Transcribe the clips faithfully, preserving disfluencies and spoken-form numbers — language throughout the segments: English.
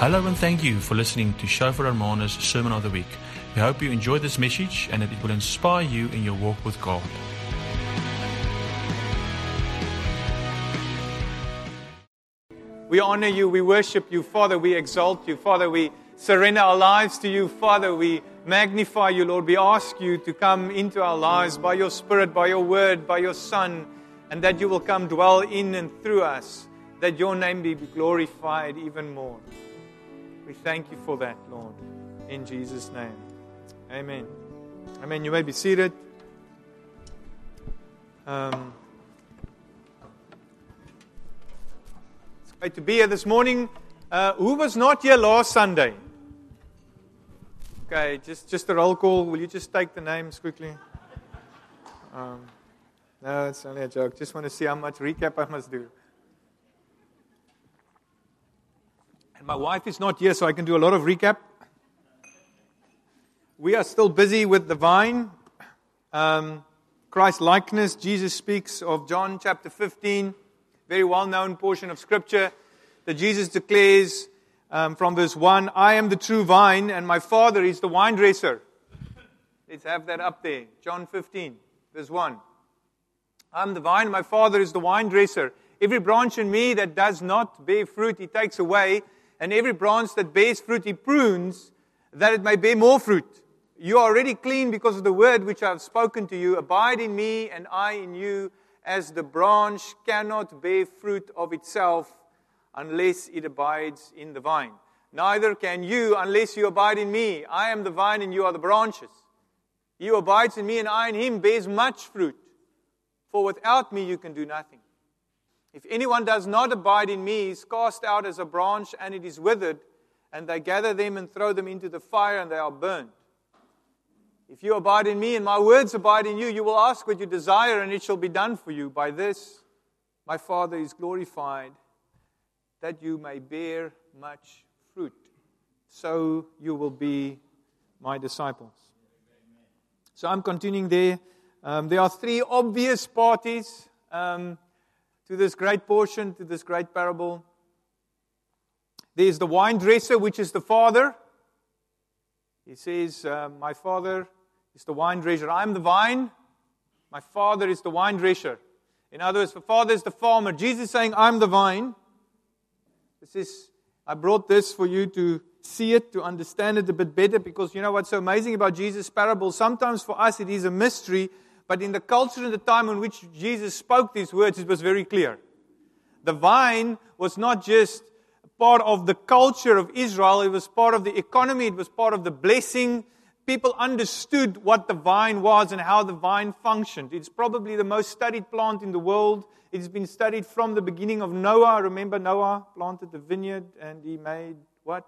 Hello and thank you for listening to Shofar Hermanus Sermon of the Week. We hope you enjoyed this message and that it will inspire you in your walk with God. We honor you, we worship you, Father, we exalt you, Father, we surrender our lives to you, Father, we magnify you, Lord, we ask you to come into our lives by your Spirit, by your word, by your Son, and that you will come dwell in and through us, that your name be glorified even more. We thank you for that, Lord, in Jesus' name. Amen. Amen. You may be seated. Um, it's great to be here this morning. Uh, who was not here last Sunday? Okay, just, just a roll call. Will you just take the names quickly? Um, no, it's only a joke. Just want to see how much recap I must do. And my wife is not here, so I can do a lot of recap. We are still busy with the vine. Um, Christ likeness. Jesus speaks of John chapter fifteen, very well-known portion of Scripture, that Jesus declares um, from verse one, I am the true vine, and my Father is the vine dresser. Let's have that up there. John fifteen, verse one. I am the vine, and my Father is the vine dresser. Every branch in me that does not bear fruit, He takes away. And every branch that bears fruit, He prunes, that it may bear more fruit. You are already clean because of the word which I have spoken to you. Abide in me, and I in you, as the branch cannot bear fruit of itself unless it abides in the vine. Neither can you unless you abide in me. I am the vine, and you are the branches. He who abides in me, and I in him, bears much fruit. For without me you can do nothing. If anyone does not abide in me, he is cast out as a branch, and it is withered, and they gather them and throw them into the fire, and they are burned. If you abide in me, and my words abide in you, you will ask what you desire, and it shall be done for you. By this my Father is glorified, that you may bear much fruit. So you will be my disciples. So I'm continuing there. Um, there are three obvious parties Um, to this great portion, to this great parable. There is the vine dresser, which is the Father. He says, uh, my Father is the vine dresser. I am the vine. My Father is the vine dresser. In other words, the Father is the farmer. Jesus is saying, I'm the vine. This is, I brought this for you to see it, to understand it a bit better, because you know what's so amazing about Jesus' parable? Sometimes for us it is a mystery, but in the culture and the time in which Jesus spoke these words, it was very clear. The vine was not just part of the culture of Israel, it was part of the economy, it was part of the blessing. People understood what the vine was and how the vine functioned. It's probably the most studied plant in the world. It's been studied from the beginning of Noah. Remember, Noah planted the vineyard and he made what?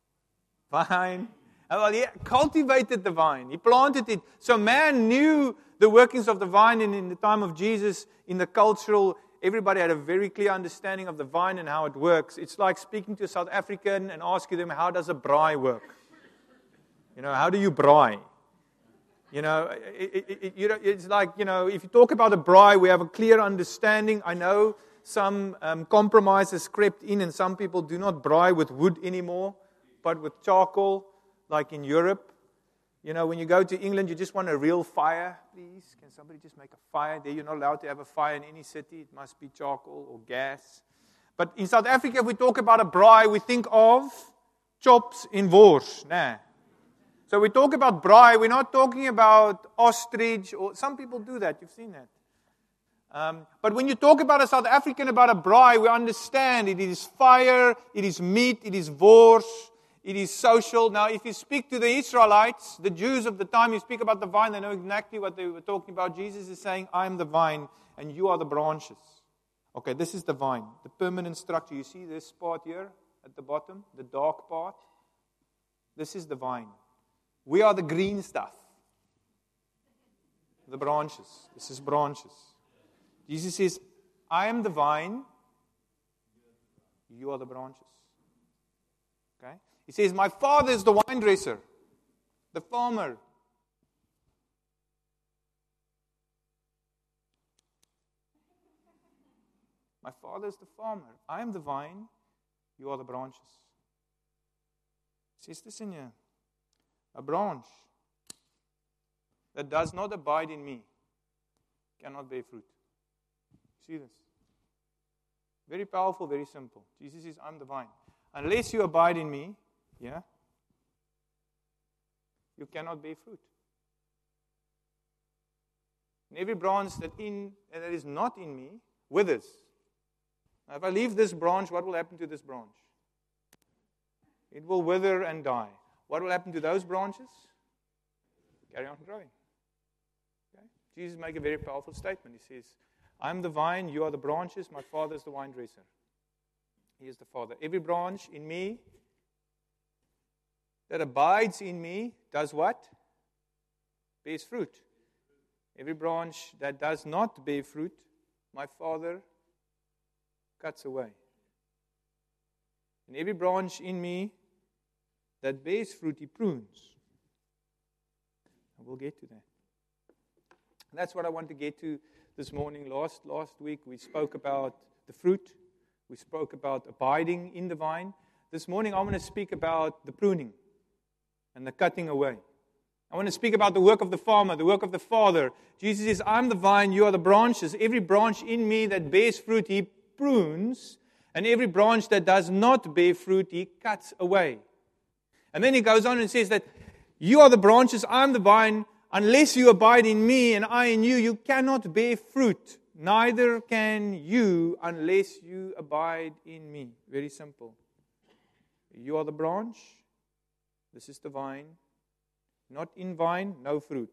Vine. Well, he cultivated the vine. He planted it. So man knew the workings of the vine, and in the time of Jesus, in the cultural, everybody had a very clear understanding of the vine and how it works. It's like speaking to a South African and asking them, how does a braai work? You know, how do you braai? You know, it, it, it, you know, it's like, you know, if you talk about a braai, we have a clear understanding. I know some um, compromises crept in, and some people do not braai with wood anymore, but with charcoal, like in Europe. You know, when you go to England, you just want a real fire, please. Can somebody just make a fire? There, you're not allowed to have a fire in any city. It must be charcoal or gas. But in South Africa, if we talk about a braai, we think of chops in wors. Nah. So we talk about braai, we're not talking about ostrich, or some people do that. You've seen that. Um, but when you talk about a South African, about a braai, we understand it is fire, it is meat, it is wors. It is social. Now, if you speak to the Israelites, the Jews of the time, you speak about the vine, they know exactly what they were talking about. Jesus is saying, I am the vine, and you are the branches. Okay, this is the vine, the permanent structure. You see this part here at the bottom, the dark part? This is the vine. We are the green stuff. The branches. This is branches. Jesus says, I am the vine, you are the branches. Okay? He says, my Father is the vine dresser, the farmer. My Father is the farmer. I am the vine, you are the branches. says, listen here. A branch that does not abide in me cannot bear fruit. See this? Very powerful, very simple. Jesus says, I'm the vine. Unless you abide in me, yeah, you cannot bear fruit. And every branch that in and that is not in me withers. Now, if I leave this branch, what will happen to this branch? It will wither and die. What will happen to those branches? Carry on growing. Okay? Jesus makes a very powerful statement. He says, I'm the vine, you are the branches, my Father is the vine dresser. He is the Father. Every branch in me that abides in me does what? Bears fruit. Every branch that does not bear fruit, my Father cuts away. And every branch in me that bears fruit, He prunes. And we'll get to that. And that's what I want to get to this morning. Last, last week we spoke about the fruit. We spoke about abiding in the vine. This morning I want to speak about the pruning and the cutting away. I want to speak about the work of the farmer, the work of the Father. Jesus says, I'm the vine, you are the branches. Every branch in me that bears fruit, He prunes. And every branch that does not bear fruit, He cuts away. And then He goes on and says that you are the branches, I'm the vine. Unless you abide in me and I in you, you cannot bear fruit. Neither can you unless you abide in me. Very simple. You are the branch. This is the vine. Not in vine, no fruit.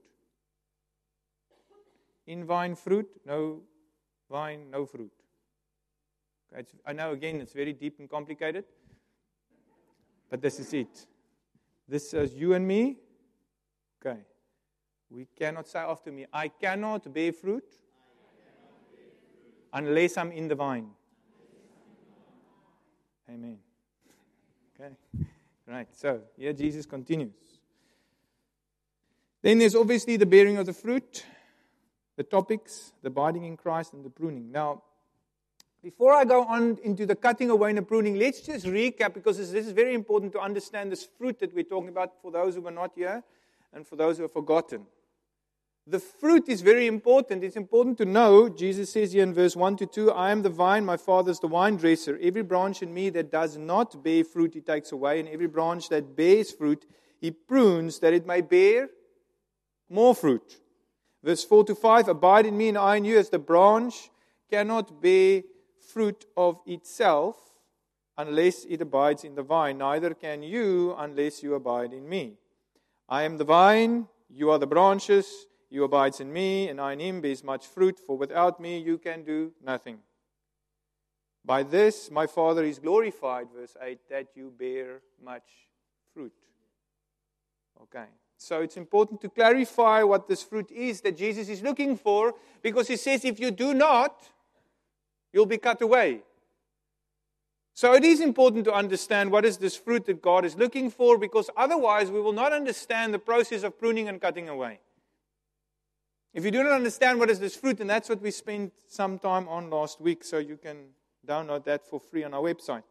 In vine, fruit. No vine, no fruit. Okay, it's, I know, again, it's very deep and complicated. But this is it. This is you and me. Okay. We cannot say after me, I cannot bear fruit unless I'm in the vine. Amen. Okay. Right. So, here Jesus continues. Then there's obviously the bearing of the fruit, the topics, the abiding in Christ, and the pruning. Now, before I go on into the cutting away and the pruning, let's just recap, because this is very important to understand this fruit that we're talking about for those who are not here and for those who have forgotten. The fruit is very important. It's important to know, Jesus says here in verse one to two, I am the vine, my Father is the vine dresser. Every branch in me that does not bear fruit, He takes away. And every branch that bears fruit, He prunes, that it may bear more fruit. Verse four to five, abide in me and I in you, as the branch cannot bear fruit of itself unless it abides in the vine. Neither can you unless you abide in me. I am the vine, you are the branches. You abides in me, and I in him bears much fruit, for without me you can do nothing. By this my Father is glorified, verse eight, that you bear much fruit. Okay, so it's important to clarify what this fruit is that Jesus is looking for, because He says if you do not, you'll be cut away. So it is important to understand what is this fruit that God is looking for, because otherwise we will not understand the process of pruning and cutting away. If you do not understand what is this fruit, and that's what we spent some time on last week, so you can download that for free on our website.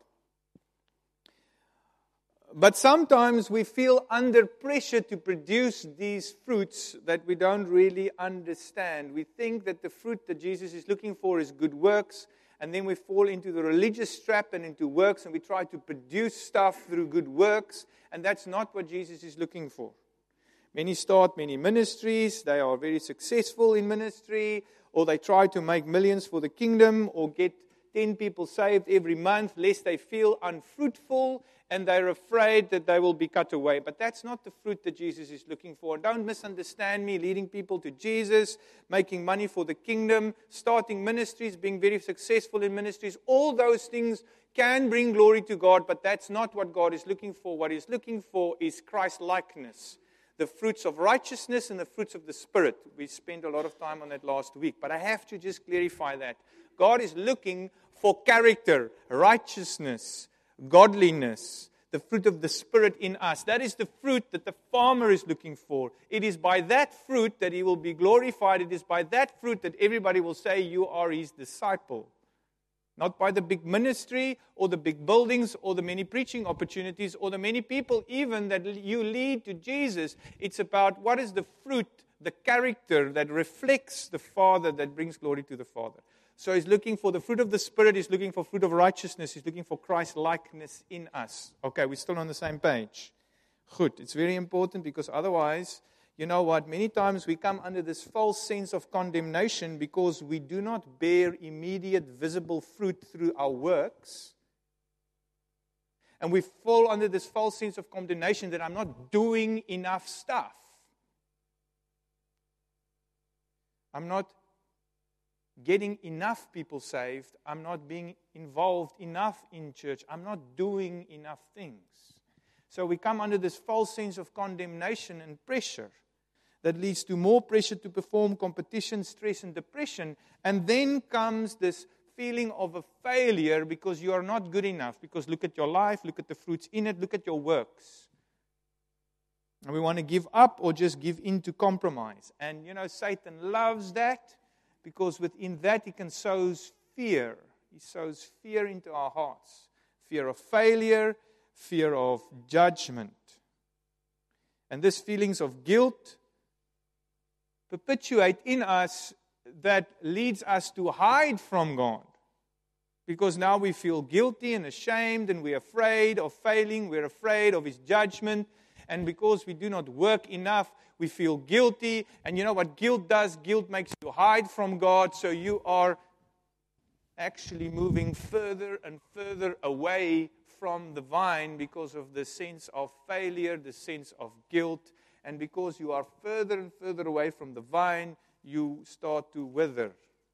But sometimes we feel under pressure to produce these fruits that we don't really understand. We think that the fruit that Jesus is looking for is good works, and then we fall into the religious trap and into works, and we try to produce stuff through good works, and that's not what Jesus is looking for. Many start many ministries, they are very successful in ministry, or they try to make millions for the kingdom, or get ten people saved every month, lest they feel unfruitful, and they're afraid that they will be cut away. But that's not the fruit that Jesus is looking for. Don't misunderstand me, leading people to Jesus, making money for the kingdom, starting ministries, being very successful in ministries. All those things can bring glory to God, but that's not what God is looking for. What He's looking for is Christ-likeness. The fruits of righteousness and the fruits of the Spirit. We spent a lot of time on that last week. But I have to just clarify that. God is looking for character, righteousness, godliness, the fruit of the Spirit in us. That is the fruit that the farmer is looking for. It is by that fruit that he will be glorified. It is by that fruit that everybody will say, you are his disciple. Not by the big ministry or the big buildings or the many preaching opportunities or the many people even that you lead to Jesus. It's about what is the fruit, the character that reflects the Father, that brings glory to the Father. So he's looking for the fruit of the Spirit. He's looking for fruit of righteousness. He's looking for Christ-likeness in us. Okay, we're still on the same page. Good. It's very important because otherwise, you know what, many times we come under this false sense of condemnation because we do not bear immediate visible fruit through our works. And we fall under this false sense of condemnation that I'm not doing enough stuff. I'm not getting enough people saved. I'm not being involved enough in church. I'm not doing enough things. So we come under this false sense of condemnation and pressure that leads to more pressure to perform, competition, stress, and depression. And then comes this feeling of a failure because you are not good enough. Because look at your life, look at the fruits in it, look at your works. And we want to give up or just give in to compromise. And you know, Satan loves that because within that he can sow fear. He sows fear into our hearts. Fear of failure, fear of judgment. And these feelings of guilt perpetuate in us that leads us to hide from God. Because now we feel guilty and ashamed and we're afraid of failing, we're afraid of His judgment. And because we do not work enough, we feel guilty. And you know what guilt does? Guilt makes you hide from God, so you are actually moving further and further away from the vine because of the sense of failure, the sense of guilt. And because you are further and further away from the vine, you start to wither.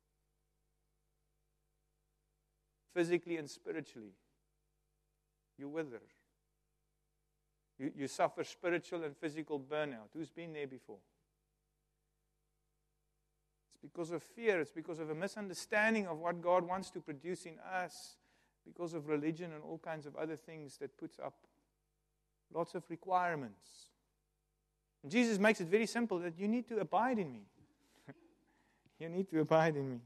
Physically and spiritually. You wither. You, you suffer spiritual and physical burnout. Who's been there before? It's because of fear. It's because of a misunderstanding of what God wants to produce in us. Because of religion and all kinds of other things that puts up lots of requirements. And Jesus makes it very simple that you need to abide in me. You need to abide in me.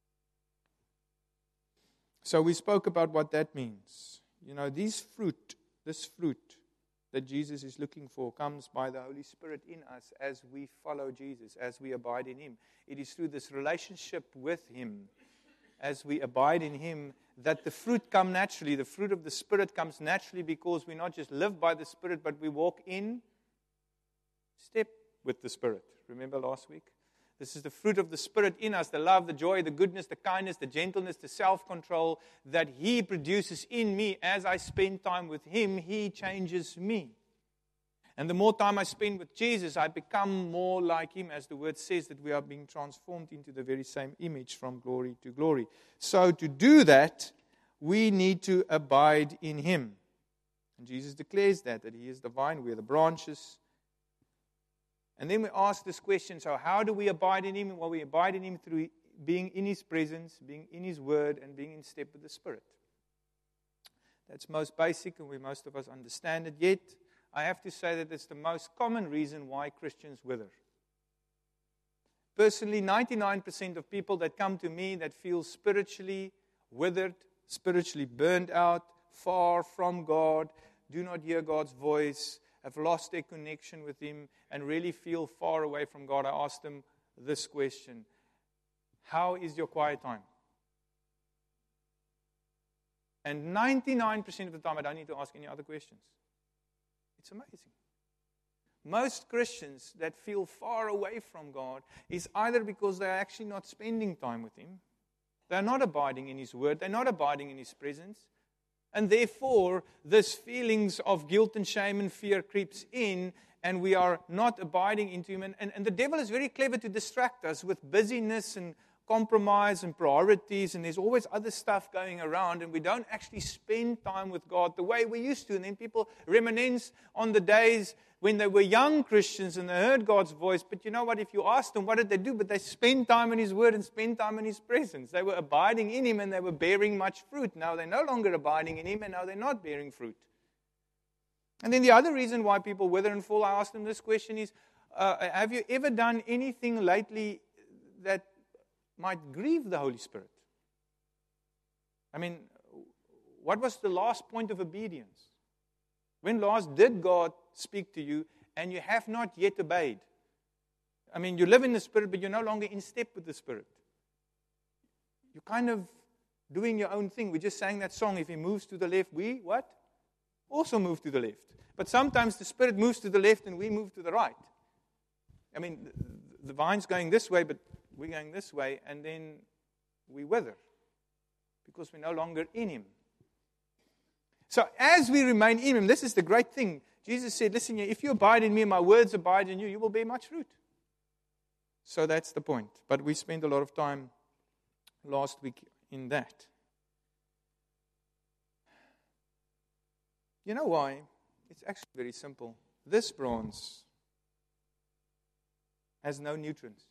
So we spoke about what that means. You know, these fruit, this fruit that Jesus is looking for comes by the Holy Spirit in us as we follow Jesus, as we abide in Him. It is through this relationship with Him, as we abide in Him, that the fruit come naturally. The fruit of the Spirit comes naturally because we not just live by the Spirit, but we walk in step with the Spirit. Remember last week? This is the fruit of the Spirit in us, the love, the joy, the goodness, the kindness, the gentleness, the self-control that He produces in me. As I spend time with Him, He changes me. And the more time I spend with Jesus, I become more like Him, as the Word says that we are being transformed into the very same image from glory to glory. So to do that, we need to abide in Him. And Jesus declares that, that He is the vine, we are the branches. And then we ask this question, so how do we abide in Him? Well, we abide in Him through being in His presence, being in His Word, and being in step with the Spirit. That's most basic, and we most of us understand it. Yet, I have to say that it's the most common reason why Christians wither. Personally, ninety-nine percent of people that come to me that feel spiritually withered, spiritually burned out, far from God, do not hear God's voice, have lost their connection with Him, and really feel far away from God, I ask them this question: how is your quiet time? And ninety-nine percent of the time, I don't need to ask any other questions. It's amazing. Most Christians that feel far away from God is either because they're actually not spending time with Him, they're not abiding in His Word, they're not abiding in His presence, and therefore this feelings of guilt and shame and fear creeps in, and we are not abiding into Him. And, and, and the devil is very clever to distract us with busyness and compromise and priorities, and there's always other stuff going around, and we don't actually spend time with God the way we used to. And then people reminisce on the days when they were young Christians and they heard God's voice. But you know what? If you ask them, what did they do? But they spent time in His Word and spent time in His presence. They were abiding in Him and they were bearing much fruit. Now they're no longer abiding in Him, and now they're not bearing fruit. And then the other reason why people wither and fall, I ask them this question is, uh, have you ever done anything lately that might grieve the Holy Spirit? I mean, what was the last point of obedience? When last did God speak to you and you have not yet obeyed? I mean, you live in the Spirit, but you're no longer in step with the Spirit. You're kind of doing your own thing. We just sang that song, if He moves to the left, we, what? Also move to the left. But sometimes the Spirit moves to the left and we move to the right. I mean, the vine's going this way, but we're going this way, and then we wither because we're no longer in Him. So as we remain in Him, this is the great thing. Jesus said, listen, if you abide in me and my words abide in you, you will bear much fruit. So that's the point. But we spent a lot of time last week in that. You know why? It's actually very simple. This bronze has no nutrients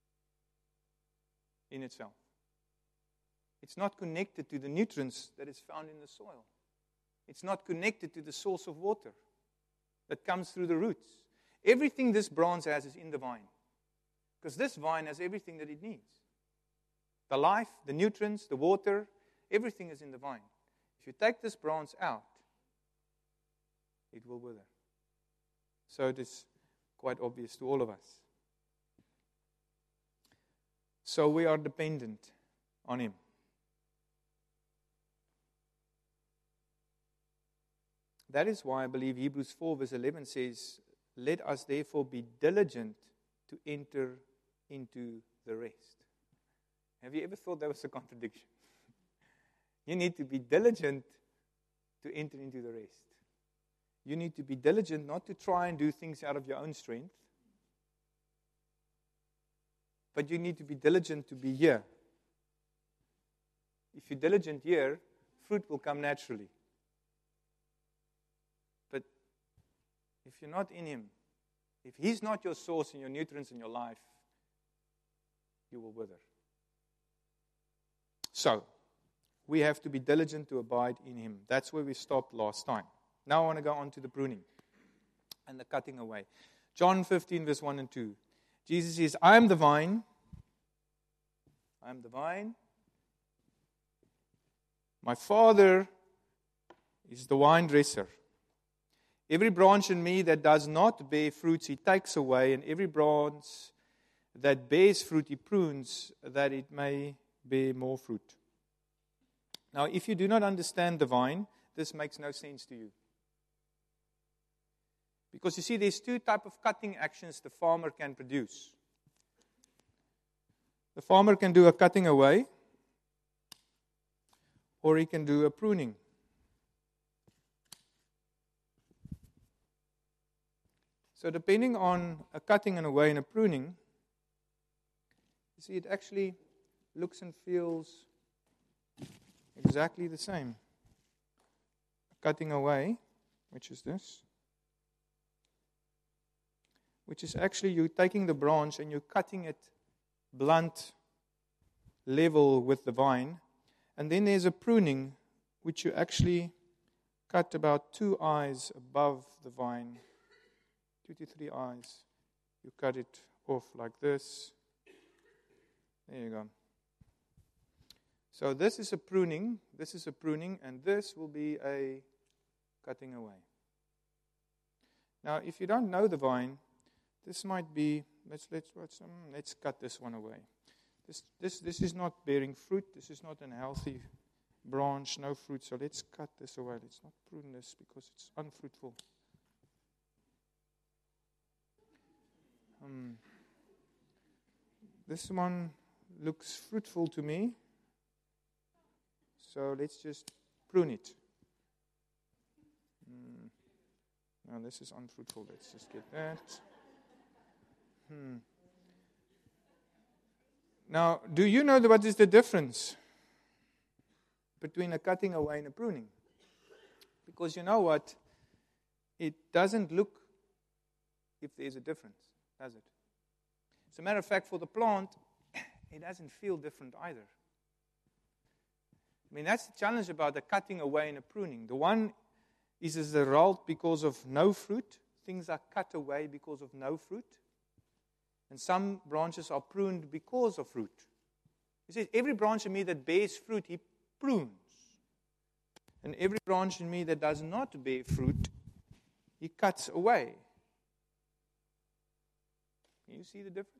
in itself. It's not connected to the nutrients that is found in the soil. It's not connected to the source of water that comes through the roots. Everything this bronze has is in the vine. Because this vine has everything that it needs. The life, the nutrients, the water, everything is in the vine. If you take this bronze out, it will wither. So it is quite obvious to all of us. So we are dependent on Him. That is why I believe Hebrews four verse eleven says, let us therefore be diligent to enter into the rest. Have you ever thought that was a contradiction? You need to be diligent to enter into the rest. You need to be diligent not to try and do things out of your own strength, but you need to be diligent to be here. If you're diligent here, fruit will come naturally. But if you're not in Him, if He's not your source and your nutrients in your life, you will wither. So, we have to be diligent to abide in Him. That's where we stopped last time. Now I want to go on to the pruning and the cutting away. John fifteen, verse one and two. Jesus says, I am the vine. I am the vine. My Father is the vine dresser. Every branch in me that does not bear fruits, He takes away, and every branch that bears fruit, He prunes, that it may bear more fruit. Now, if you do not understand the vine, this makes no sense to you. Because you see, there's two types of cutting actions the farmer can produce. The farmer can do a cutting away, or he can do a pruning. So depending on a cutting and away and a pruning, you see, it actually looks and feels exactly the same. Cutting away, which is this, which is actually you taking the branch and you're cutting it blunt, level with the vine. And then there's a pruning, which you actually cut about two eyes above the vine. Two to three eyes. You cut it off like this. There you go. So this is a pruning, this is a pruning, and this will be a cutting away. Now, if you don't know the vine, this might be, let's let's let's, um, let's cut this one away. This this this is not bearing fruit. This is not a healthy branch, no fruit. So let's cut this away. Let's not prune this because it's unfruitful. Um, this one looks fruitful to me. So let's just prune it. Mm. No, this is unfruitful. Let's just get that. Hmm. Now, do you know what is the difference between a cutting away and a pruning? Because you know what? It doesn't look if there's a difference, does it? As a matter of fact, for the plant, it doesn't feel different either. I mean, that's the challenge about the cutting away and a pruning. The one is as a result because of no fruit. Things are cut away because of no fruit. And some branches are pruned because of fruit. He says, every branch in me that bears fruit, He prunes. And every branch in me that does not bear fruit, He cuts away. Can you see the difference?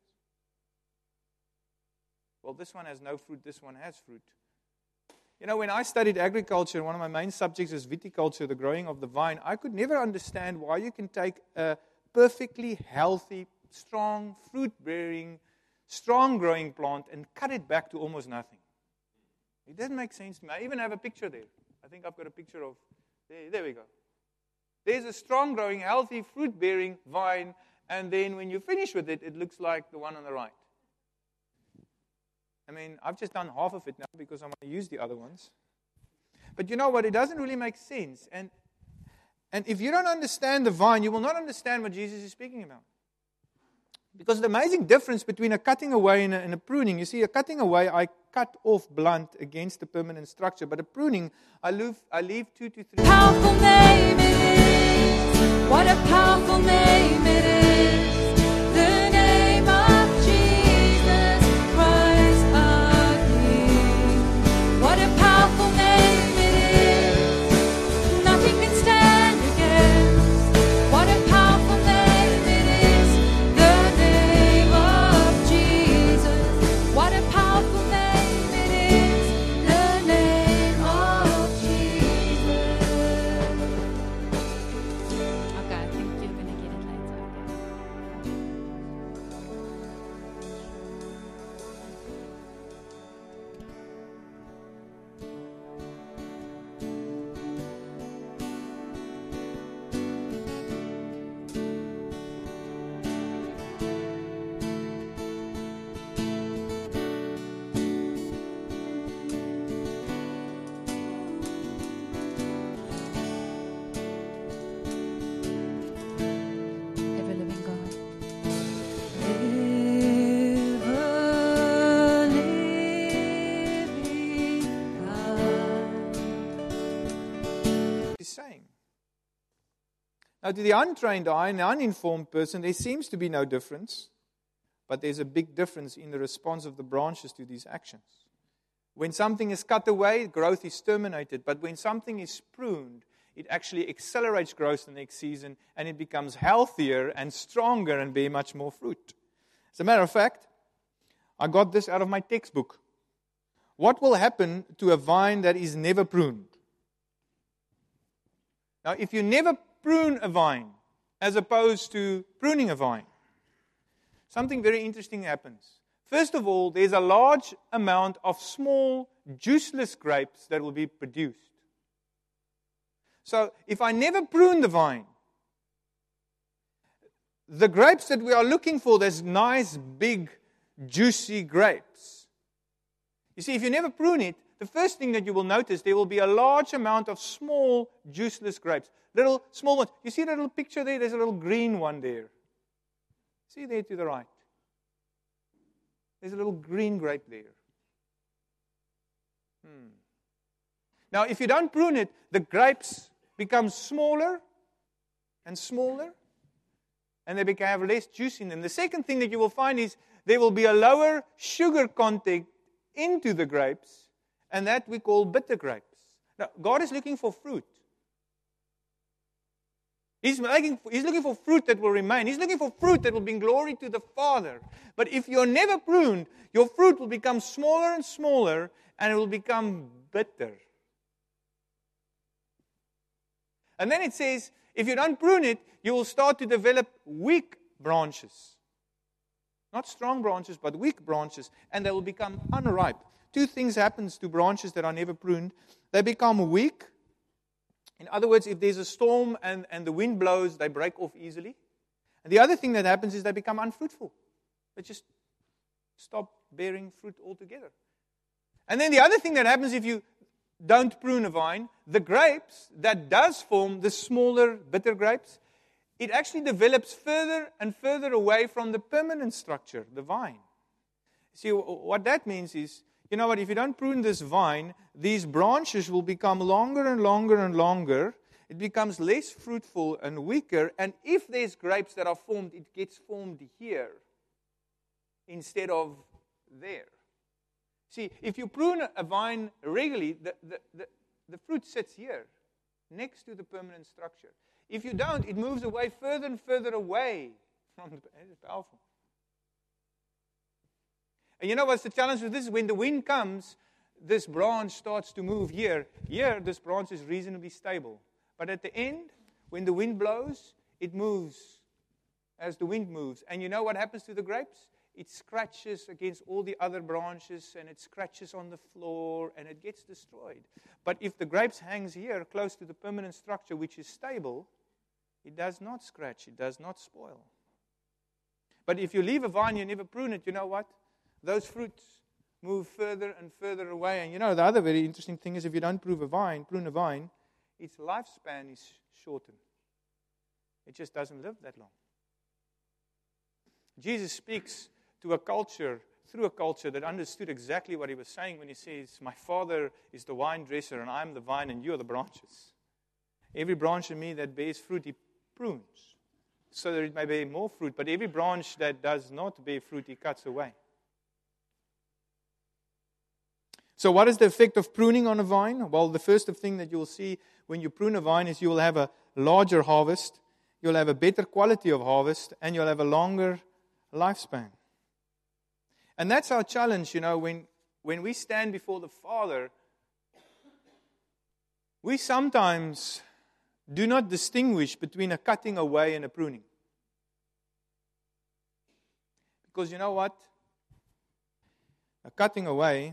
Well, this one has no fruit, this one has fruit. You know, when I studied agriculture, one of my main subjects is viticulture, the growing of the vine, I could never understand why you can take a perfectly healthy, strong, fruit-bearing, strong-growing plant and cut it back to almost nothing. It doesn't make sense to me. I even have a picture there. I think I've got a picture of, there, there we go. There's a strong-growing, healthy, fruit-bearing vine, and then when you finish with it, it looks like the one on the right. I mean, I've just done half of it now because I'm going to use the other ones. But you know what? It doesn't really make sense. And, and if you don't understand the vine, you will not understand what Jesus is speaking about. Because the amazing difference between a cutting away and a, and a pruning, you see, a cutting away, I cut off blunt against the permanent structure. But a pruning, I leave, I leave two to three. Powerful name it is. What a powerful name it is. The name of Jesus Christ our King. What a powerful name it is. Nothing can stand against. What a powerful name it is. The name of Jesus. What a powerful name it is. The name of Jesus. Okay, I think you're going to get it later. Ever living God. Ever living God. He's saying. Now, to the untrained eye and the uninformed person, there seems to be no difference, but there's a big difference in the response of the branches to these actions. When something is cut away, growth is terminated, but when something is pruned, it actually accelerates growth the next season, and it becomes healthier and stronger and bear much more fruit. As a matter of fact, I got this out of my textbook. What will happen to a vine that is never pruned? Now, if you never prune a vine, as opposed to pruning a vine, something very interesting happens. First of all, there's a large amount of small, juiceless grapes that will be produced. So, if I never prune the vine, the grapes that we are looking for, there's nice, big, juicy grapes. You see, if you never prune it, the first thing that you will notice, there will be a large amount of small, juiceless grapes. Little, small ones. You see that little picture there? There's a little green one there. See there to the right. There's a little green grape there. Hmm. Now, if you don't prune it, the grapes become smaller and smaller, and they become, have less juice in them. The second thing that you will find is there will be a lower sugar content into the grapes, and that we call bitter grapes. Now, God is looking for fruit. He's, making, he's looking for fruit that will remain. He's looking for fruit that will bring glory to the Father. But if you're never pruned, your fruit will become smaller and smaller, and it will become bitter. And then it says, if you don't prune it, you will start to develop weak branches. Not strong branches, but weak branches, and they will become unripe. Two things happen to branches that are never pruned. They become weak. In other words, if there's a storm and, and the wind blows, they break off easily. And the other thing that happens is they become unfruitful. They just stop bearing fruit altogether. And then the other thing that happens if you don't prune a vine, the grapes that does form, the smaller, bitter grapes, it actually develops further and further away from the permanent structure, the vine. See, what that means is, you know what, if you don't prune this vine, these branches will become longer and longer and longer. It becomes less fruitful and weaker. And if there's grapes that are formed, it gets formed here instead of there. See, if you prune a vine regularly, the, the, the, the fruit sits here, next to the permanent structure. If you don't, it moves away further and further away from the, it's powerful. And you know what's the challenge with this? When the wind comes, this branch starts to move here. Here, this branch is reasonably stable. But at the end, when the wind blows, it moves as the wind moves. And you know what happens to the grapes? It scratches against all the other branches, and it scratches on the floor, and it gets destroyed. But if the grapes hangs here, close to the permanent structure, which is stable, it does not scratch, it does not spoil. But if you leave a vine, you never prune it, you know what? Those fruits move further and further away. And you know, the other very interesting thing is if you don't prune a vine, prune a vine, its lifespan is shortened. It just doesn't live that long. Jesus speaks to a culture, through a culture that understood exactly what he was saying when he says, my Father is the vine dresser, and I'm the vine, and you are the branches. Every branch in me that bears fruit, he prunes, so that it may bear more fruit. But every branch that does not bear fruit, he cuts away. So what is the effect of pruning on a vine? Well, the first thing that you will see when you prune a vine is you will have a larger harvest, you'll have a better quality of harvest, and you'll have a longer lifespan. And that's our challenge, you know, when, when we stand before the Father, we sometimes do not distinguish between a cutting away and a pruning. Because you know what? A cutting away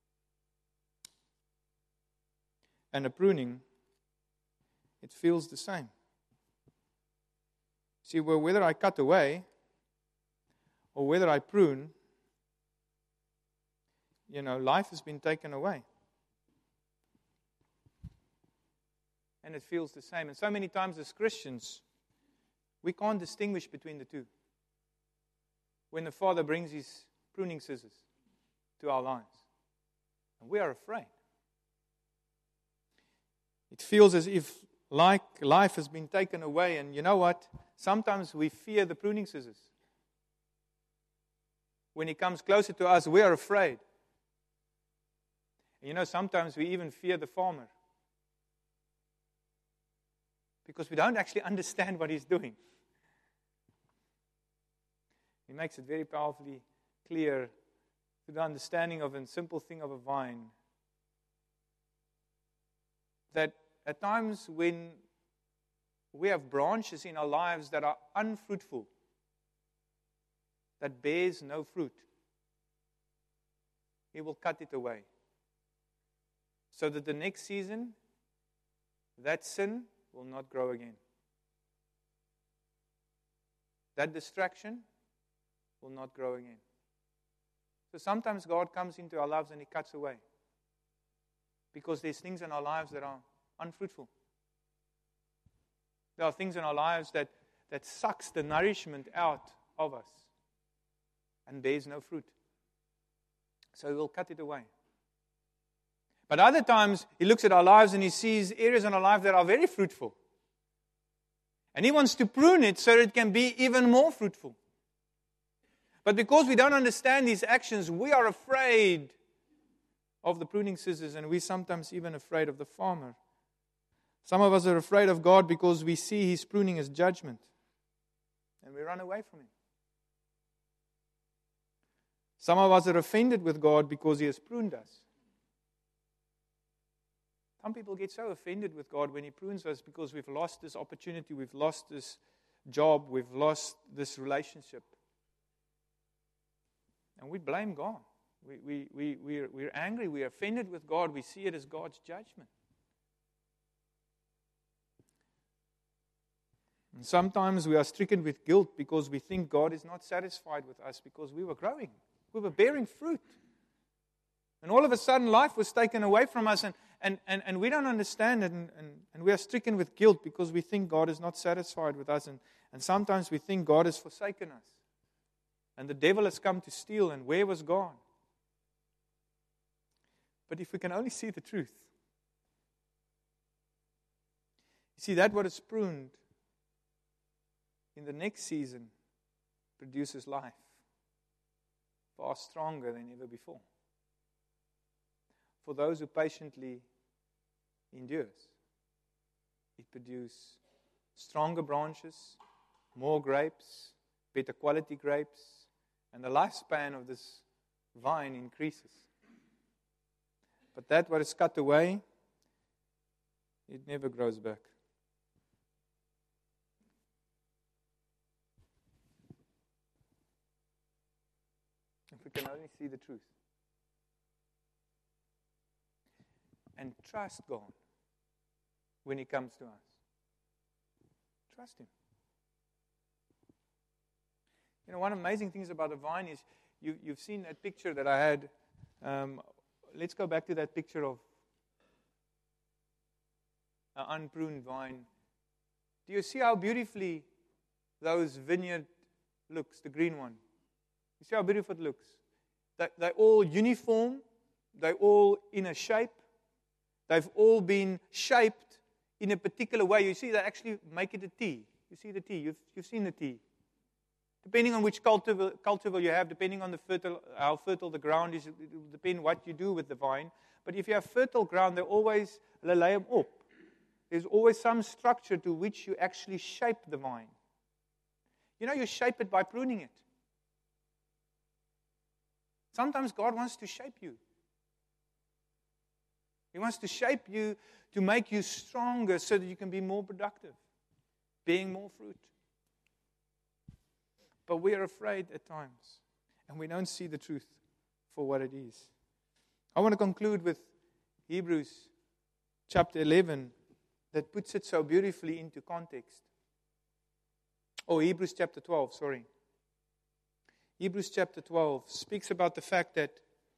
and a pruning, it feels the same. See, well, whether I cut away or whether I prune, you know, life has been taken away. And it feels the same. And so many times as Christians, we can't distinguish between the two. When the Father brings his pruning scissors to our lives, and we are afraid. It feels as if like life has been taken away. And you know what? Sometimes we fear the pruning scissors. When he comes closer to us, we are afraid. And you know, sometimes we even fear the farmer. Because we don't actually understand what he's doing. He makes it very powerfully clear through the understanding of a simple thing of a vine. That at times when we have branches in our lives that are unfruitful, that bears no fruit, he will cut it away. So that the next season, that sin will not grow again. That distraction will not grow again. So sometimes God comes into our lives and he cuts away. Because there's things in our lives that are unfruitful. There are things in our lives that, that sucks the nourishment out of us and bears no fruit. So he will cut it away. But other times, he looks at our lives and he sees areas in our life that are very fruitful. And he wants to prune it so that it can be even more fruitful. But because we don't understand these actions, we are afraid of the pruning scissors, and we're sometimes even afraid of the farmer. Some of us are afraid of God because we see his pruning as judgment, and we run away from him. Some of us are offended with God because he has pruned us. Some people get so offended with God when he prunes us because we've lost this opportunity, we've lost this job, we've lost this relationship. And we blame God. We, we, we, we're, we're angry, we're offended with God, we see it as God's judgment. And sometimes we are stricken with guilt because we think God is not satisfied with us because we were growing, we were bearing fruit. And all of a sudden life was taken away from us, and, and, and, and we don't understand it, and, and, and we are stricken with guilt because we think God is not satisfied with us, and, and sometimes we think God has forsaken us. And the devil has come to steal, and where was God? But if we can only see the truth. You see, that what is pruned in the next season produces life far stronger than ever before. For those who patiently endures. It produces stronger branches, more grapes, better quality grapes, and the lifespan of this vine increases. But that what is cut away, it never grows back. If we can only see the truth. And trust God when He comes to us. Trust Him. You know, one of the amazing things about the vine is you, you've seen that picture that I had. Um, let's go back to that picture of an unpruned vine. Do you see how beautifully those vineyard looks, the green one? You see how beautiful it looks? They, they're all uniform. They're all in a shape. They've all been shaped in a particular way. You see, they actually make it a T. You see the T. You've, you've seen the T. Depending on which cultivar, cultivar you have, depending on the fertile, how fertile the ground is, it will depend what you do with the vine. But if you have fertile ground, they always lay them up. There's always some structure to which you actually shape the vine. You know, you shape it by pruning it. Sometimes God wants to shape you. He wants to shape you to make you stronger so that you can be more productive, bearing more fruit. But we are afraid at times, and we don't see the truth for what it is. I want to conclude with Hebrews chapter eleven that puts it so beautifully into context. Oh, Hebrews chapter twelve, sorry. Hebrews chapter twelve speaks about the fact that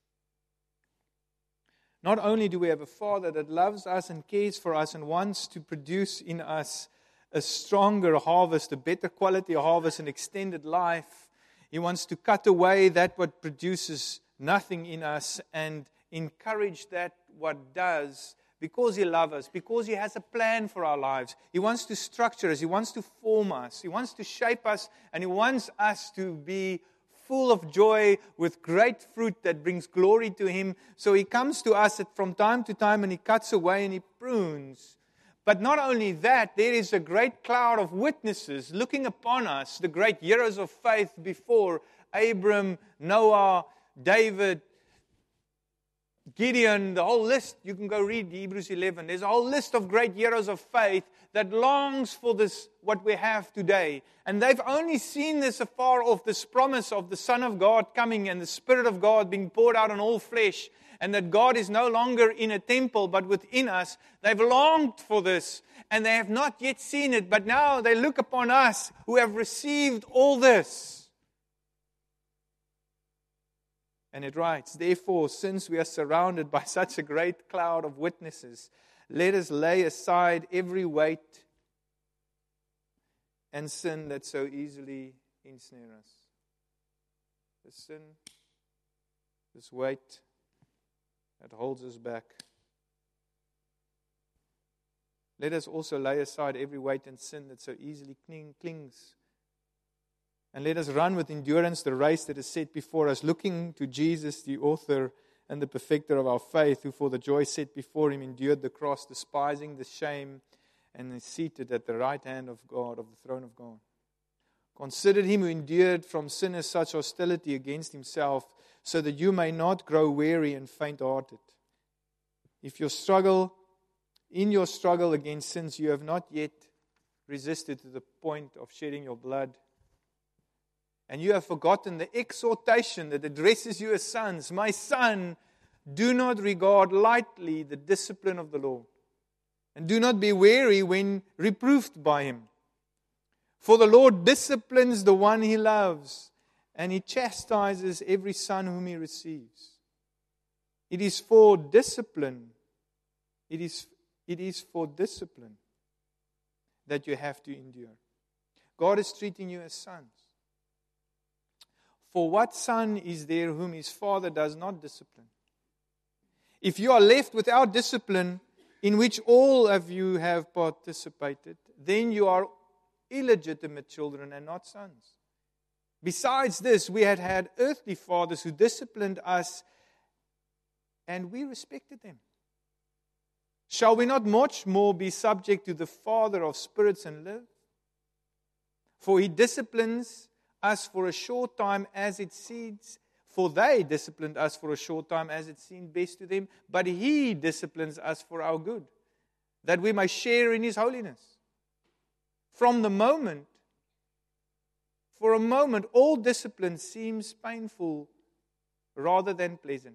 not only do we have a Father that loves us and cares for us and wants to produce in us a stronger harvest, a better quality harvest, an extended life. He wants to cut away that what produces nothing in us and encourage that what does, because He loves us, because He has a plan for our lives. He wants to structure us. He wants to form us. He wants to shape us, and He wants us to be full of joy with great fruit that brings glory to Him. So He comes to us from time to time and He cuts away and He prunes. But not only that, there is a great cloud of witnesses looking upon us, the great heroes of faith before Abram, Noah, David, Gideon, the whole list. You can go read Hebrews eleven. There's a whole list of great heroes of faith that longs for this, what we have today. And they've only seen this afar off, this promise of the Son of God coming and the Spirit of God being poured out on all flesh, and that God is no longer in a temple but within us. They've longed for this, and they have not yet seen it, but now they look upon us who have received all this. And it writes, therefore, since we are surrounded by such a great cloud of witnesses, let us lay aside every weight and sin that so easily ensnare us. The sin, this weight that holds us back. Let us also lay aside every weight and sin that so easily cling, clings. And let us run with endurance the race that is set before us, looking to Jesus, the author and the perfecter of our faith, who for the joy set before Him endured the cross, despising the shame, and is seated at the right hand of God, of the throne of God. Consider Him who endured from sinners such hostility against Himself, so that you may not grow weary and faint-hearted. If your struggle, in your struggle against sins, you have not yet resisted to the point of shedding your blood, and you have forgotten the exhortation that addresses you as sons, my son, do not regard lightly the discipline of the Lord, and do not be weary when reproved by Him. For the Lord disciplines the one He loves, and He chastises every son whom He receives. It is for discipline. It is, it is for discipline that you have to endure. God is treating you as sons. For what son is there whom his father does not discipline? If you are left without discipline, in which all of you have participated, then you are illegitimate children and not sons. Besides this, we had had earthly fathers who disciplined us, and we respected them. Shall we not much more be subject to the Father of spirits and live? For he disciplines us for a short time as it seems, for they disciplined us for a short time as it seemed best to them, but he disciplines us for our good, that we may share in his holiness. From the moment, for a moment, all discipline seems painful rather than pleasant.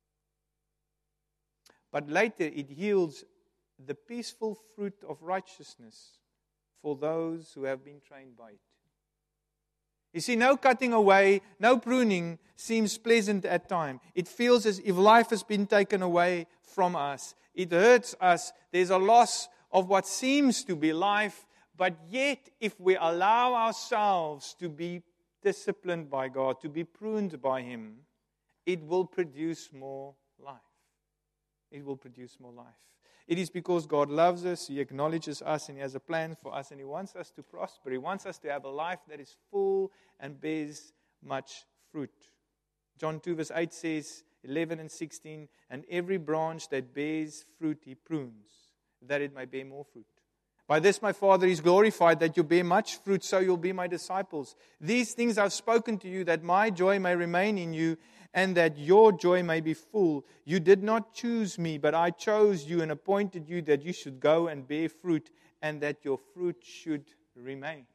But later it yields the peaceful fruit of righteousness for those who have been trained by it. You see, no cutting away, no pruning seems pleasant at times. It feels as if life has been taken away from us. It hurts us. There's a loss of what seems to be life. But yet, if we allow ourselves to be disciplined by God, to be pruned by Him, it will produce more life. It will produce more life. It is because God loves us, He acknowledges us, and He has a plan for us, and He wants us to prosper. He wants us to have a life that is full and bears much fruit. John two verse eight says, eleven and sixteen, and every branch that bears fruit He prunes, that it may bear more fruit. By this my Father is glorified, that you bear much fruit, so you'll be my disciples. These things I've spoken to you, that my joy may remain in you, and that your joy may be full. You did not choose me, but I chose you and appointed you that you should go and bear fruit, and that your fruit should remain.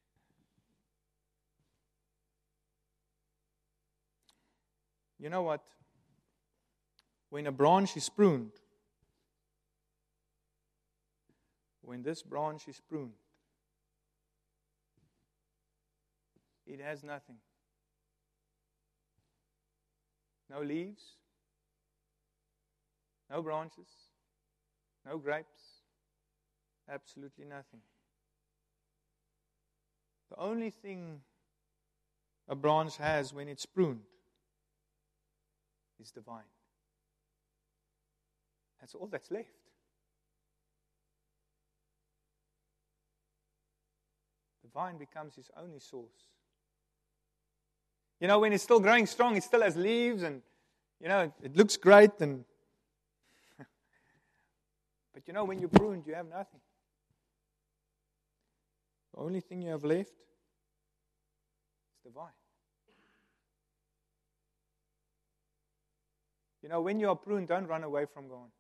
You know what? When a branch is pruned, when this branch is pruned, it has nothing. No leaves, no branches, no grapes, absolutely nothing. The only thing a branch has when it's pruned is the vine. That's all that's left. The vine becomes its only source. You know, when it's still growing strong, it still has leaves and, you know, it looks great. And but, you know, when you're pruned, you have nothing. The only thing you have left is the vine. You know, when you are pruned, don't run away from God.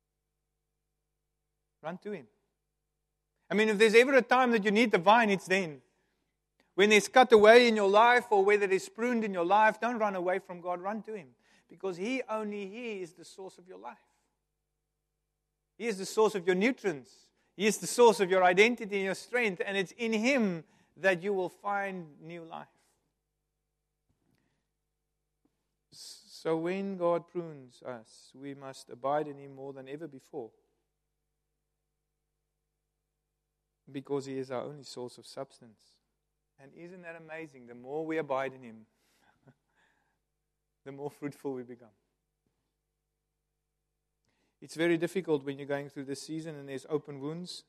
Run to Him. I mean, if there's ever a time that you need the vine, it's then. When it's cut away in your life or whether it's pruned in your life, don't run away from God, run to Him. Because He, only He is the source of your life. He is the source of your nutrients. He is the source of your identity and your strength. And it's in Him that you will find new life. So when God prunes us, we must abide in Him more than ever before. Because He is our only source of substance. And isn't that amazing? The more we abide in Him, the more fruitful we become. It's very difficult when you're going through this season and there's open wounds.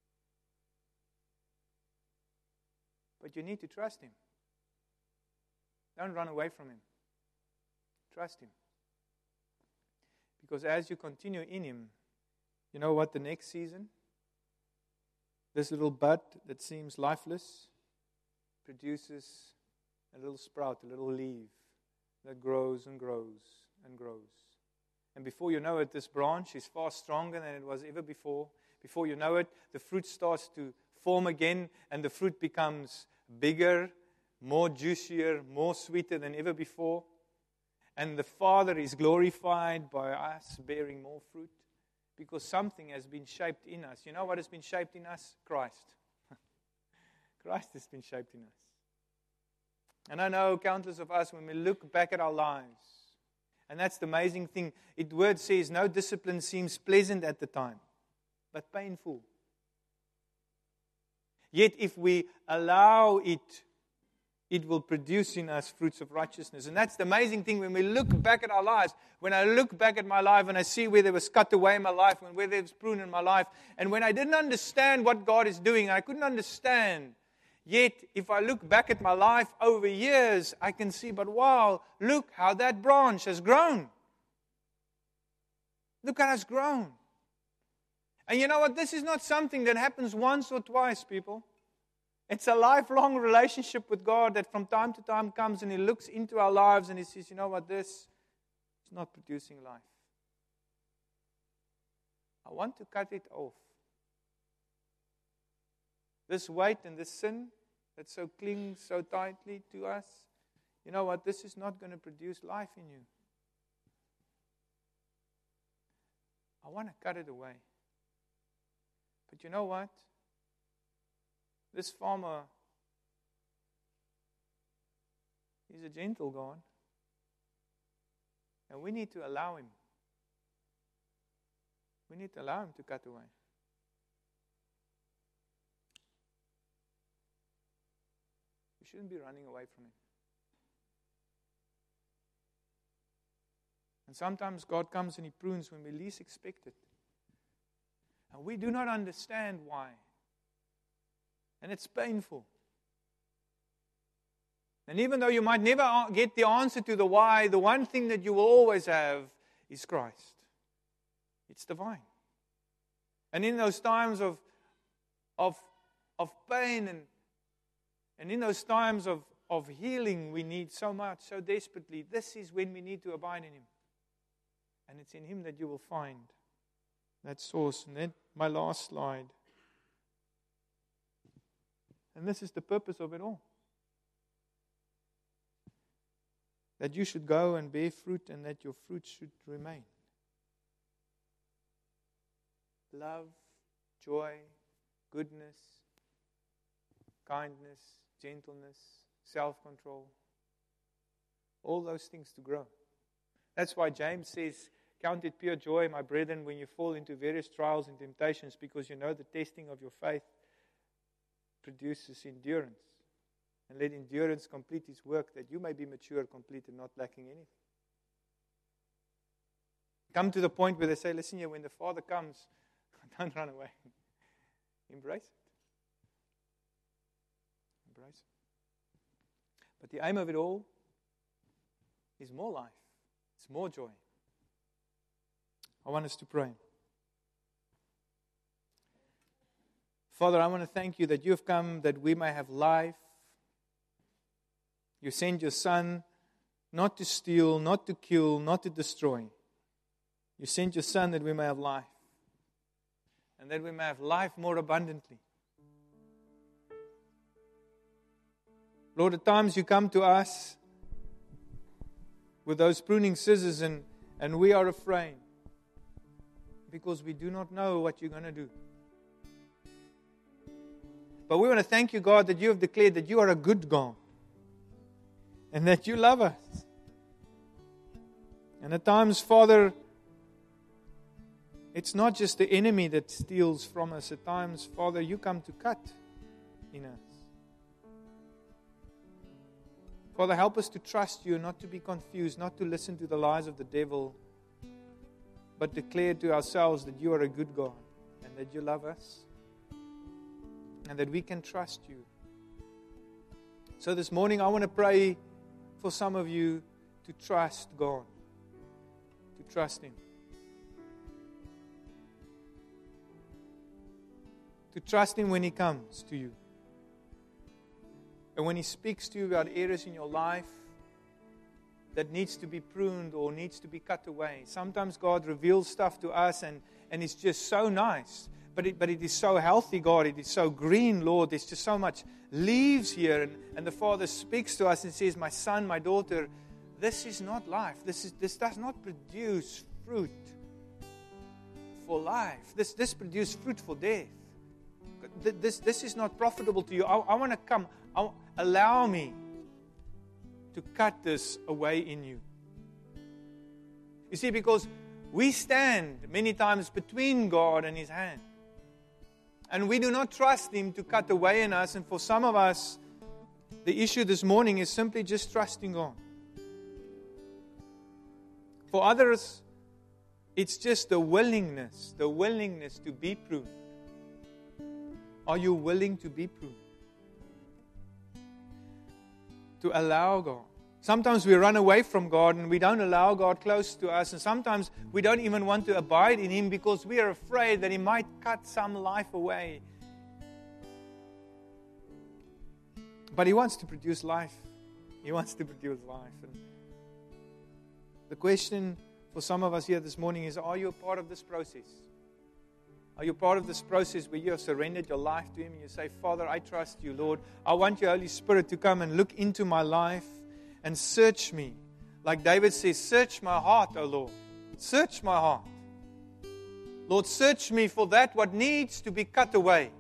But you need to trust Him. Don't run away from Him. Trust Him. Because as you continue in Him, you know what the next season? This little bud that seems lifeless produces a little sprout, a little leaf that grows and grows and grows. And before you know it, this branch is far stronger than it was ever before. Before you know it, the fruit starts to form again, and the fruit becomes bigger, more juicier, more sweeter than ever before. And the Father is glorified by us bearing more fruit because something has been shaped in us. You know what has been shaped in us? Christ. Christ has been shaped in us. And I know countless of us, when we look back at our lives, and that's the amazing thing, it word says, no discipline seems pleasant at the time, but painful. Yet if we allow it, it will produce in us fruits of righteousness. And that's the amazing thing when we look back at our lives. When I look back at my life and I see where there was cut away in my life, and where there was pruned in my life, and when I didn't understand what God is doing, I couldn't understand. Yet, if I look back at my life over years, I can see, but wow, look how that branch has grown. Look how it's grown. And you know what? This is not something that happens once or twice, people. It's a lifelong relationship with God that from time to time comes and He looks into our lives and He says, you know what? This is not producing life. I want to cut it off. This weight and this sin that so clings so tightly to us, you know what? This is not going to produce life in you. I want to cut it away. But you know what? This farmer, he's a gentle God. And we need to allow him. We need to allow him to cut away. We shouldn't be running away from him. And sometimes God comes and He prunes when we least expect it. And we do not understand why. And it's painful. And even though you might never get the answer to the why, the one thing that you will always have is Christ. It's divine. And in those times of, of, of pain and, and in those times of, of healing we need so much, so desperately, this is when we need to abide in Him. And it's in Him that you will find that source. And then my last slide. And this is the purpose of it all. That you should go and bear fruit and that your fruit should remain. Love, joy, goodness, kindness, gentleness, self-control. All those things to grow. That's why James says, count it pure joy, my brethren, when you fall into various trials and temptations, because you know the testing of your faith produces endurance. And let endurance complete its work, that you may be mature, complete, and not lacking anything. Come to the point where they say, listen here, when the Father comes, don't run away. Embrace it. Embrace it. But the aim of it all is more life. It's more joy. I want us to pray. Father, I want to thank You that You have come that we may have life. You sent Your Son not to steal, not to kill, not to destroy. You sent Your Son that we may have life. And that we may have life more abundantly. Lord, at times You come to us with those pruning scissors and, and we are afraid. Because we do not know what You're going to do. But we want to thank You, God, that You have declared that You are a good God. And that You love us. And at times, Father, it's not just the enemy that steals from us. At times, Father, You come to cut in us. Father, help us to trust You, not to be confused, not to listen to the lies of the devil, but declare to ourselves that You are a good God and that You love us and that we can trust You. So this morning I want to pray for some of you to trust God, to trust Him. To trust Him when He comes to you. And when He speaks to you about areas in your life that needs to be pruned or needs to be cut away. Sometimes God reveals stuff to us and, and it's just so nice. But it, but it is so healthy, God. It is so green, Lord. There's just so much leaves here. And, and the Father speaks to us and says, my son, my daughter, this is not life. This is this does not produce fruit for life. This, this produces fruit for death. This, this is not profitable to you. I, I want to come. I, allow me to cut this away in you. You see, because we stand many times between God and His hand. And we do not trust Him to cut away in us. And for some of us, the issue this morning is simply just trusting God. For others, it's just the willingness, the willingness to be pruned. Are you willing to be pruned? To allow God Sometimes we run away from God and we don't allow God close to us. And sometimes we don't even want to abide in Him because we are afraid that He might cut some life away. But He wants to produce life. He wants to produce life. And the question for some of us here this morning is, are you a part of this process? Are you part of this process where you have surrendered your life to Him and you say, Father, I trust you, Lord. I want your Holy Spirit to come and look into my life and search me. Like David says, search my heart, O Lord. Search my heart. Lord, search me for that what needs to be cut away.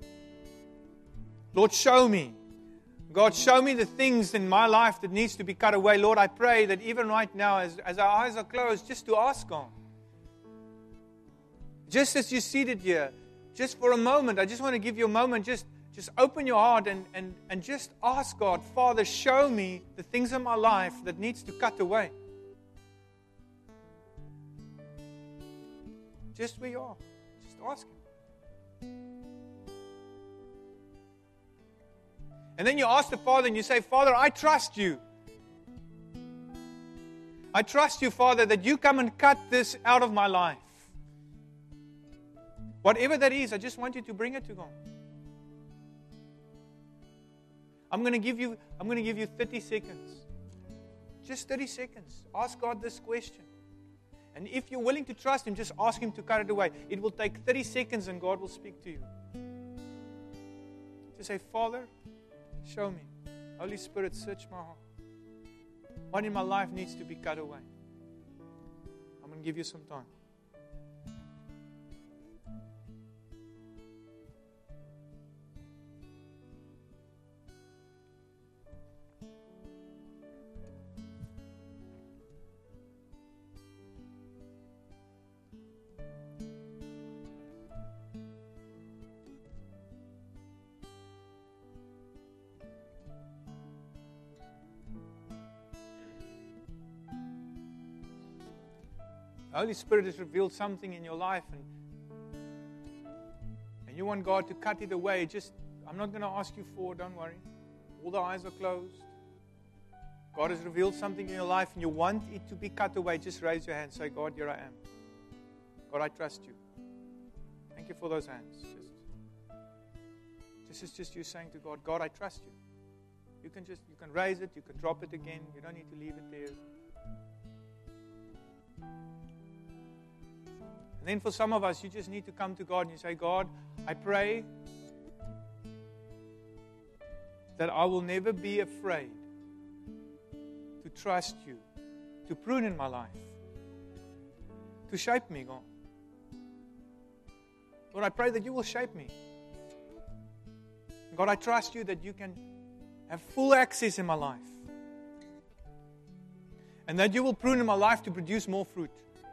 Lord, show me. God, show me the things in my life that needs to be cut away. Lord, I pray that even right now, as, as our eyes are closed, just to ask God. Just as you're seated here, just for a moment, I just want to give you a moment, just, just open your heart and, and, and just ask God, Father, show me the things in my life that needs to cut away. Just where you are. Just ask Him. And then you ask the Father and you say, Father, I trust you. I trust you, Father, that you come and cut this out of my life. Whatever that is, I just want you to bring it to God. I'm going to give you, I'm going to give you thirty seconds. Just thirty seconds. Ask God this question. And if you're willing to trust Him, just ask Him to cut it away. It will take thirty seconds and God will speak to you. Just say, Father, show me. Holy Spirit, search my heart. What in my life needs to be cut away? I'm going to give you some time. The Holy Spirit has revealed something in your life and, and you want God to cut it away. Just, I'm not going to ask you for, don't worry. All the eyes are closed. God has revealed something in your life and you want it to be cut away. Just raise your hand. Say, God, here I am. God, I trust you. Thank you for those hands. Just, this is just you saying to God, God, I trust you. You can just, you can raise it. You can drop it again. You don't need to leave it there. And then for some of us, you just need to come to God and you say, God, I pray that I will never be afraid to trust you, to prune in my life, to shape me, God. Lord, I pray that you will shape me. God, I trust you that you can have full access in my life. And that you will prune in my life to produce more fruit.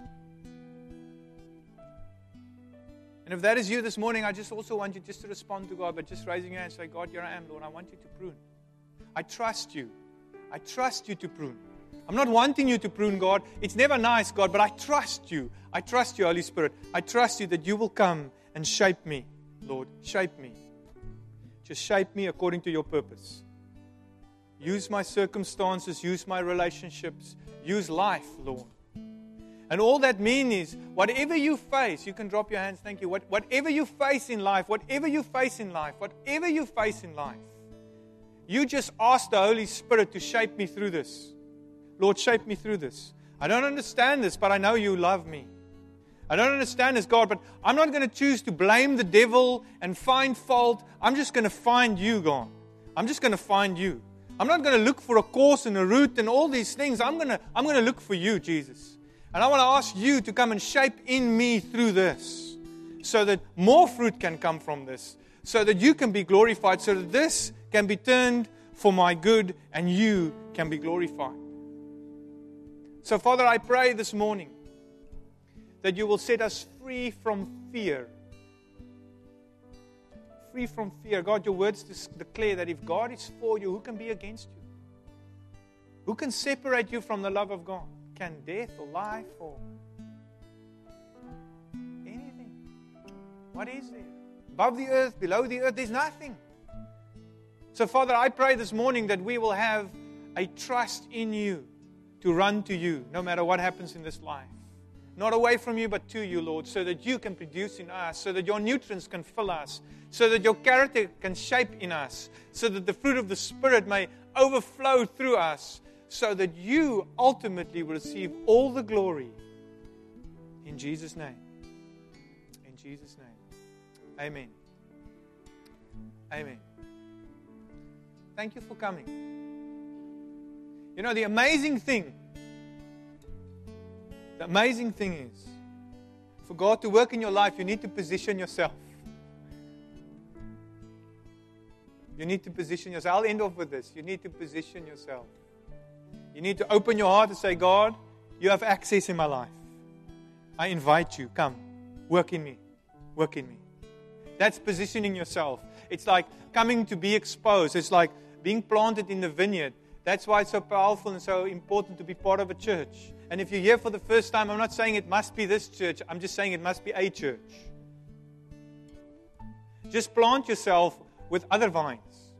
And if that is you this morning, I just also want you just to respond to God by just raising your hand and say, God, here I am, Lord. I want you to prune. I trust you. I trust you to prune. I'm not wanting you to prune, God. It's never nice, God, but I trust you. I trust you, Holy Spirit. I trust you that you will come and shape me, Lord. Shape me. Just shape me according to your purpose. Use my circumstances. Use my relationships. Use life, Lord. And all that means is, whatever you face, you can drop your hands, thank you. What, whatever you face in life, whatever you face in life, whatever you face in life, you just ask the Holy Spirit to shape me through this. Lord, shape me through this. I don't understand this, but I know you love me. I don't understand this, God, but I'm not going to choose to blame the devil and find fault. I'm just going to find you, God. I'm just going to find you. I'm not going to look for a course and a route and all these things. I'm going to, I'm going to look for you, Jesus. And I want to ask you to come and shape in me through this so that more fruit can come from this, so that you can be glorified, so that this can be turned for my good and you can be glorified. So, Father, I pray this morning that you will set us free from fear. Free from fear. God, your words declare that if God is for you, who can be against you? Who can separate you from the love of God? Can death or life or anything? What is there? Above the earth, below the earth, there's nothing. So, Father, I pray this morning that we will have a trust in you to run to you no matter what happens in this life. Not away from you, but to you, Lord, so that you can produce in us, so that your nutrients can fill us, so that your character can shape in us, so that the fruit of the Spirit may overflow through us, so that you ultimately will receive all the glory. In Jesus' name. In Jesus' name. Amen. Amen. Thank you for coming. You know, the amazing thing, the amazing thing is, for God to work in your life, you need to position yourself. You need to position yourself. I'll end off with this. You need to position yourself. You need to open your heart and say, God, you have access in my life. I invite you. Come, work in me. Work in me. That's positioning yourself. It's like coming to be exposed. It's like being planted in the vineyard. That's why it's so powerful and so important to be part of a church. And if you're here for the first time, I'm not saying it must be this church. I'm just saying it must be a church. Just plant yourself with other vines.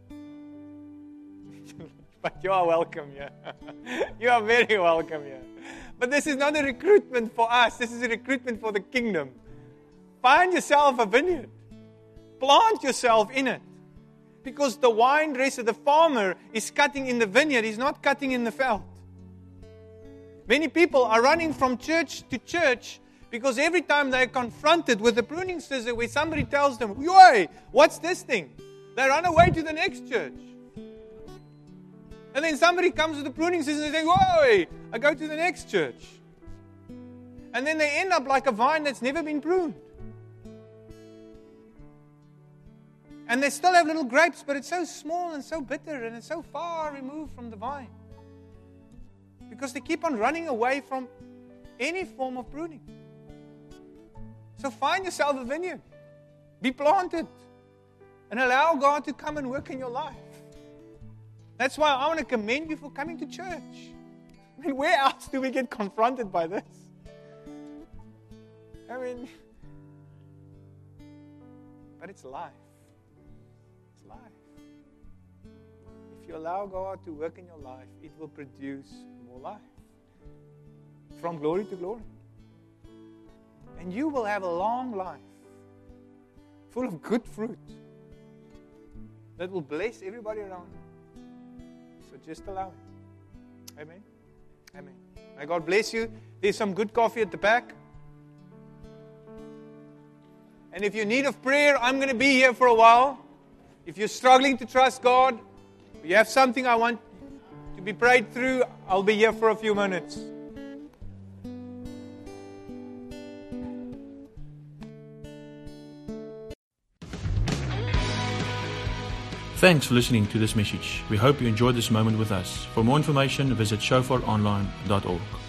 But you are welcome here. You are very welcome here. But this is not a recruitment for us. This is a recruitment for the kingdom. Find yourself a vineyard. Plant yourself in it. Because the wine dresser, the farmer, is cutting in the vineyard. He's not cutting in the field. Many people are running from church to church because every time they're confronted with a pruning scissor where somebody tells them, "Yoy, what's this thing?" they run away to the next church. And then somebody comes with a pruning scissor and they say, "Whoa, I go to the next church." And then they end up like a vine that's never been pruned. And they still have little grapes, but it's so small and so bitter and it's so far removed from the vine. Because they keep on running away from any form of pruning. So find yourself a vineyard. Be planted. And allow God to come and work in your life. That's why I want to commend you for coming to church. I mean, where else do we get confronted by this? I mean, but it's life. It's life. If you allow God to work in your life, it will produce more life. From glory to glory. And you will have a long life. Full of good fruit. That will bless everybody around you. So just allow it. Amen. Amen. May God bless you. There's some good coffee at the back. And if you need of prayer, I'm going to be here for a while. If you're struggling to trust God, if you have something I want to be prayed through, I'll be here for a few minutes. Thanks for listening to this message. We hope you enjoyed this moment with us. For more information, visit shofar online dot org.